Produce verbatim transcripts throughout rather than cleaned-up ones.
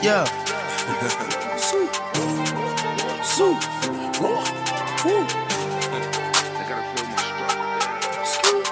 Yeah. Sue. Sue. Woo. Woo. I gotta feel my struggle.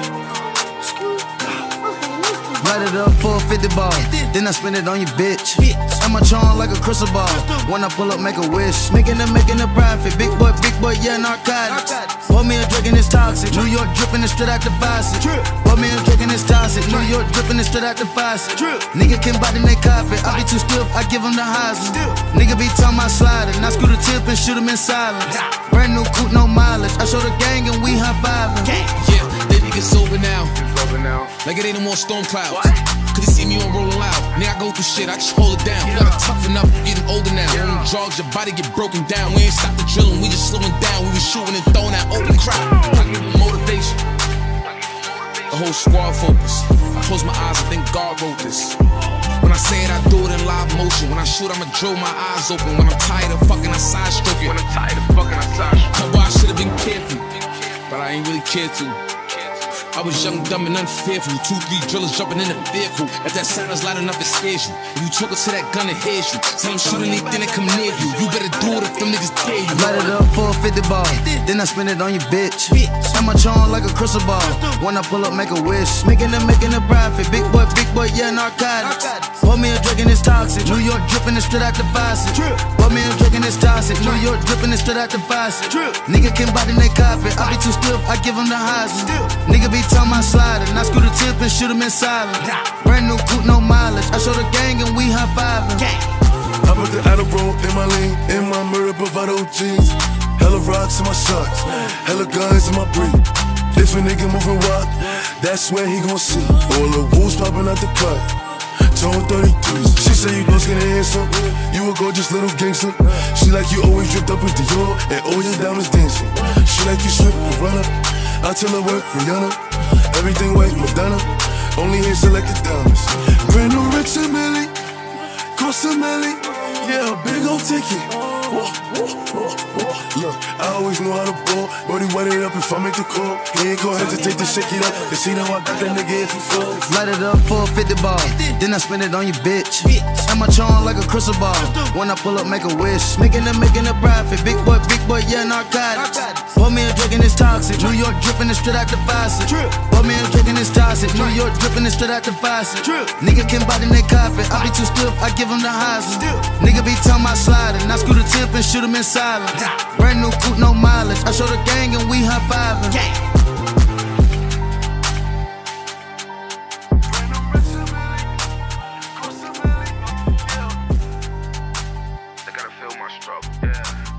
Light it up for a fifty ball, then I spend it on your bitch. I'm a charm like a crystal ball. When I pull up, make a wish. Making it, making a profit. Big boy, big boy, yeah, narcotics. Pour me a drink and it's toxic. New York dripping it straight out the faucet. Pour me a drink and it's toxic. New York dripping it straight out the faucet. Nigga can bite in they carpet. I be too stiff, I give him the highs. Nigga be talking about sliding. I screw the tip and shoot him in silence. Brand new coupe, no mileage. I show the gang and we high fiving. Yeah, they think it's over now. It's over now. Like it ain't no more storm clouds. Cause they see me on rolling loud. Nigga, I go through shit, I just hold it down. You gotta tough enough, getting older now. On drugs, your body get broken down. We ain't stop the drilling, we just slowing down. We was shooting and throwing out open crowd. I give them motivation. The whole squad focus. I close my eyes and think God wrote this. When I say it, I do it in live motion. When I shoot, I'ma drill my eyes open. When I'm tired of fucking, I side stroke it. When I'm tired of fucking, I side stroke. Boy, I should've been careful, but I ain't really cared to. I was young, dumb, and unfearful. Two, three drillers jumping in the vehicle. If that sound is loud enough, it scares you. If you talking to that gun, it hears you. Same shoot anything that come near you. You better do it if them niggas dare you. Light it up for a fifty ball, then I spend it on your bitch. I'm a charm like a crystal ball. When I pull up, make a wish. Making it, making a profit. Big boy, big boy, yeah, narcotics. Pour me a drink and it's toxic. New York dripping it straight out the faucet. Pour me a drink and it's toxic. New York dripping it straight out the faucet. Nigga can bite in they carpet. I be too stiff, I give him the highs. Nigga be talking about sliding. I screw the tip and shoot him in silence. Brand new coupe, no mileage. I show the gang and we high fiving. I put the Adderall in my lean, in my mirror bravado jeans. Hella rocks in my socks, hella guns in my brief. If a nigga moving wild, that's where he gon' see all the wolves popping out the cut. Tone thirty-threes. She say you don't skin and handsome, you a gorgeous little gangster. She like you always dripped up in Dior and all your diamonds dancing. She like you swift and runner. I tell her work Rihanna. Everything white Madonna. Only hand selected diamonds. Brand new Rich and Millie, cost a milli. Yeah, a big old ticket. Whoa, whoa, whoa, whoa. Look, I always know how to ball. Brody wet it up if I make the call. He ain't gon' hesitate to shake it up. Cause he know I got that nigga if he falls. Light it up for a fifty ball, then I spend it on your bitch. I'm a charm like a crystal ball. When I pull up, make a wish. Making it, making a profit. Big boy, big boy, yeah, narcotics. Pour me a drink and it's toxic. New York dripping it straight out the faucet. Pour me a drink and it's toxic. New York dripping it straight out the faucet. Nigga can bite in they carpet. I be too stiff, I give him the highs. Nigga be talking about sliding. I screw the tip and shoot him in silence. Brand new coupe, no mileage. I show the gang and we high fiving. I gotta feel my struggle. Yeah.